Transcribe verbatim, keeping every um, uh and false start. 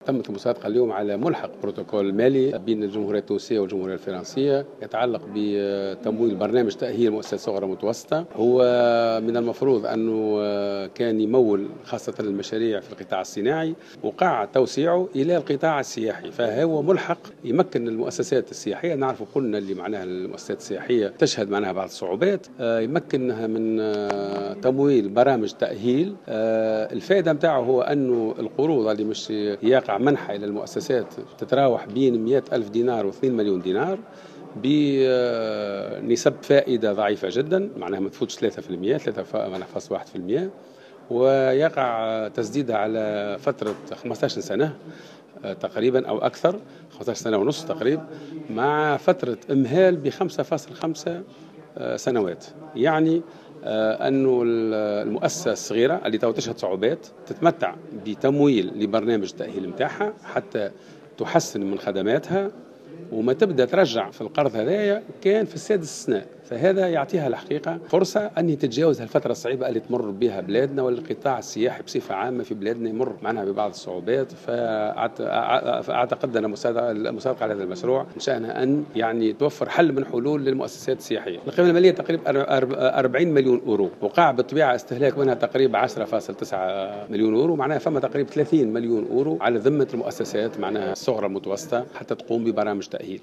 تمت المصادقة اليوم على ملحق بروتوكول مالي بين الجمهورية التونسية والجمهورية الفرنسية يتعلق بتمويل برنامج تأهيل مؤسسات صغرى متوسطة. هو من المفروض أنه كان يمول خاصة المشاريع في القطاع الصناعي، وقع توسيعه إلى القطاع السياحي، فهو ملحق يمكن المؤسسات السياحية. نعرف قلنا اللي معناها المؤسسات السياحية تشهد معناها بعض الصعوبات، يمكنها من تمويل برامج تأهيل. الفائدة متاعه هو أنه القروض اللي مش يقع منحة إلى المؤسسات تتراوح بين مئة ألف دينار واثنين مليون دينار بنسب فائدة ضعيفة جدا، معناها ما تفوتش ثلاثة بالمئة، ثلاثة فاصلة واحد بالمئة، ويقع تسديدها على فترة خمسة عشر سنة تقريبا أو أكثر، خمسة عشر سنة ونصف تقريبا، مع فترة إمهال بخمسة فاصلة خمسة سنوات. يعني أنه المؤسسة الصغيرة اللي تشهد صعوبات تتمتع بتمويل لبرنامج التأهيل متاعها حتى تحسن من خدماتها، وما تبدأ ترجع في القرض هذايا كان في السادس سنة. فهذا يعطيها الحقيقة فرصة أن تتجاوز الفترة الصعيبة اللي تمر بها بلادنا، والقطاع السياحي بصفة عامة في بلادنا يمر معنا ببعض الصعوبات. فأعتقد أن المصادقة على هذا المشروع إن شأنها أن يعني توفر حل من حلول للمؤسسات السياحية. القيمة المالية تقريبا أربعين مليون أورو، وقع بالطبيعة استهلاك منها تقريبا عشرة فاصلة تسعة مليون أورو، معناها فما تقريبا ثلاثين مليون أورو على ذمة المؤسسات معناها الصغرى المتوسطة حتى تقوم ببرامج تأهيل.